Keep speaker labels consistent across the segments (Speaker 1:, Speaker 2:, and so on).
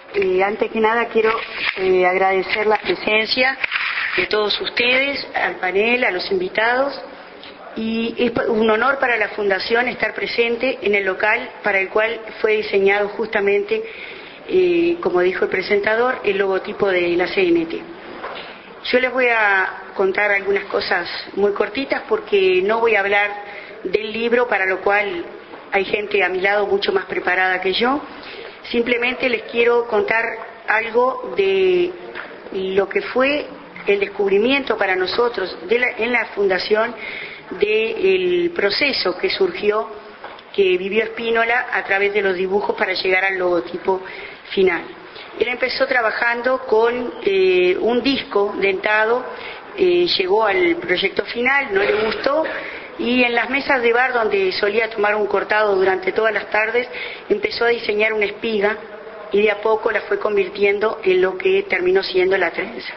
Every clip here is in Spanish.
Speaker 1: Antes que nada quiero agradecer la presencia de todos ustedes, al panel, a los invitados, y es un honor para la Fundación estar presente en el local para el cual fue diseñado justamente, como dijo el presentador, el logotipo de la CNT. Yo les voy a contar algunas cosas muy cortitas porque no voy a hablar del libro, para lo cual hay gente a mi lado mucho más preparada que yo. Simplemente les quiero contar algo de lo que fue el descubrimiento para nosotros en la Fundación del proceso que surgió, que vivió Spínola a través de los dibujos para llegar al logotipo final. Él empezó trabajando con un disco dentado, llegó al proyecto final, no le gustó, y en las mesas de bar donde solía tomar un cortado durante todas las tardes empezó a diseñar una espiga y de a poco la fue convirtiendo en lo que terminó siendo la trenza.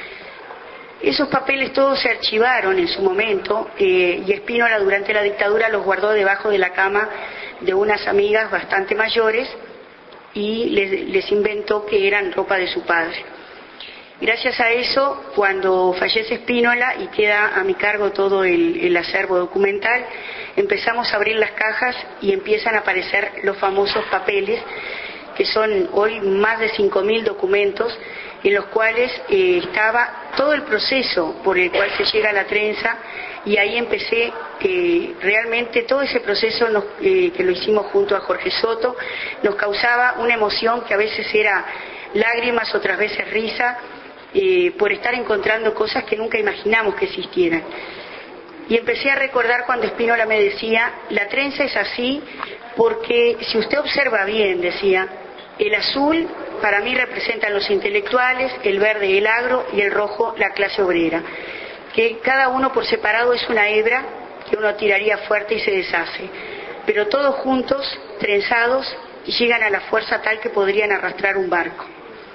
Speaker 1: Esos papeles todos se archivaron en su momento, y Spínola durante la dictadura los guardó debajo de la cama de unas amigas bastante mayores y les inventó que eran ropa de su padre. Gracias a eso, cuando fallece Spínola y queda a mi cargo todo el acervo documental, empezamos a abrir las cajas y empiezan a aparecer los famosos papeles, que son hoy más de 5.000 documentos, en los cuales estaba todo el proceso por el cual se llega a la trenza, y ahí empecé realmente todo ese proceso que lo hicimos junto a Jorge Soto, nos causaba una emoción que a veces era lágrimas, otras veces risa, por estar encontrando cosas que nunca imaginamos que existieran. Y empecé a recordar cuando Spínola me decía, la trenza es así porque si usted observa bien, decía, el azul para mí representan los intelectuales, el verde el agro y el rojo la clase obrera, que cada uno por separado es una hebra que uno tiraría fuerte y se deshace, pero todos juntos, trenzados, llegan a la fuerza tal que podrían arrastrar un barco.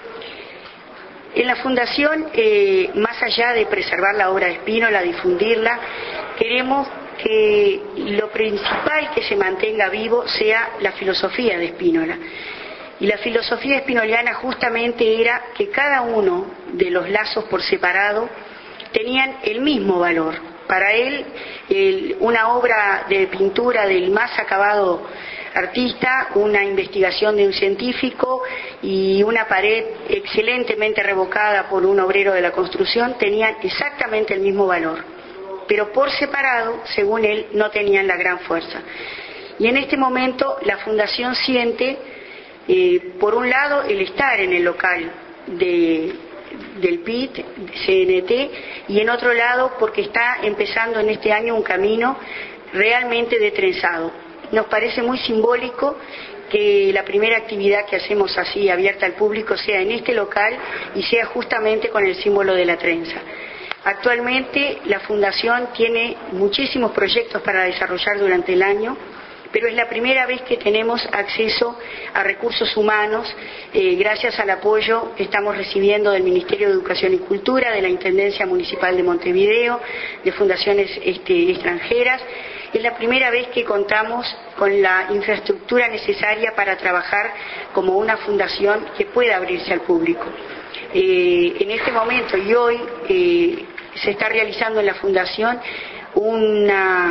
Speaker 1: En la Fundación, más allá de preservar la obra de Spínola, difundirla, queremos que lo principal que se mantenga vivo sea la filosofía de Spínola. Y la filosofía espinoliana justamente era que cada uno de los lazos por separado tenían el mismo valor. Para él, una obra de pintura del más acabado artista, una investigación de un científico y una pared excelentemente revocada por un obrero de la construcción tenían exactamente el mismo valor, pero por separado, según él, no tenían la gran fuerza. Y en este momento la Fundación siente, por un lado, el estar en el local del PIT, CNT, y en otro lado porque está empezando en este año un camino realmente de trenzado. Nos parece muy simbólico que la primera actividad que hacemos así abierta al público sea en este local y sea justamente con el símbolo de la trenza. Actualmente la Fundación tiene muchísimos proyectos para desarrollar durante el año, pero es la primera vez que tenemos acceso a recursos humanos, gracias al apoyo que estamos recibiendo del Ministerio de Educación y Cultura, de la Intendencia Municipal de Montevideo, de fundaciones extranjeras. Es la primera vez que contamos con la infraestructura necesaria para trabajar como una fundación que pueda abrirse al público. En este momento y hoy se está realizando en la Fundación una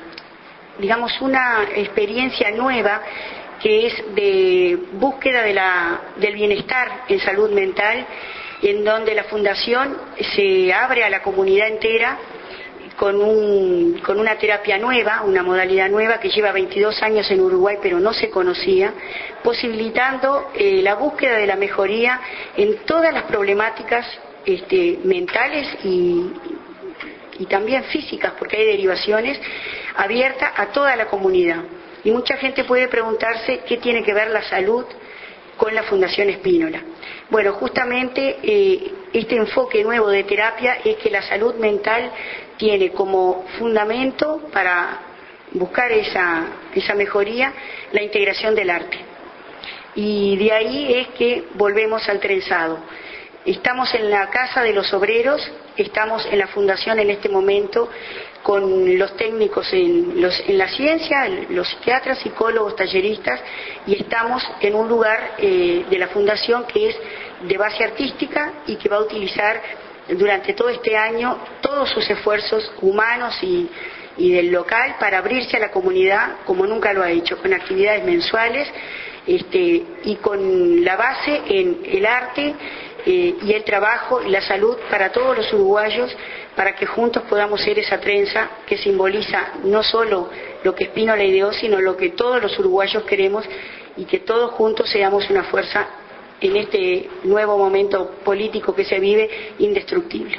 Speaker 1: experiencia nueva que es de búsqueda del bienestar en salud mental, en donde la Fundación se abre a la comunidad entera con una terapia nueva, una modalidad nueva que lleva 22 años en Uruguay pero no se conocía, posibilitando la búsqueda de la mejoría en todas las problemáticas mentales y también físicas, porque hay derivaciones, abierta a toda la comunidad. Y mucha gente puede preguntarse qué tiene que ver la salud con la Fundación Spínola. Bueno, justamente este enfoque nuevo de terapia es que la salud mental tiene como fundamento para buscar esa mejoría la integración del arte. Y de ahí es que volvemos al trenzado. Estamos en la Casa de los Obreros, estamos en la Fundación en este momento con los técnicos en la ciencia, los psiquiatras, psicólogos, talleristas, y estamos en un lugar de la Fundación que es de base artística y que va a utilizar durante todo este año todos sus esfuerzos humanos y del local para abrirse a la comunidad como nunca lo ha hecho, con actividades mensuales y con la base en el arte y el trabajo y la salud para todos los uruguayos, para que juntos podamos ser esa trenza que simboliza no solo lo que Spínola ideó, sino lo que todos los uruguayos queremos, y que todos juntos seamos una fuerza en este nuevo momento político que se vive indestructible.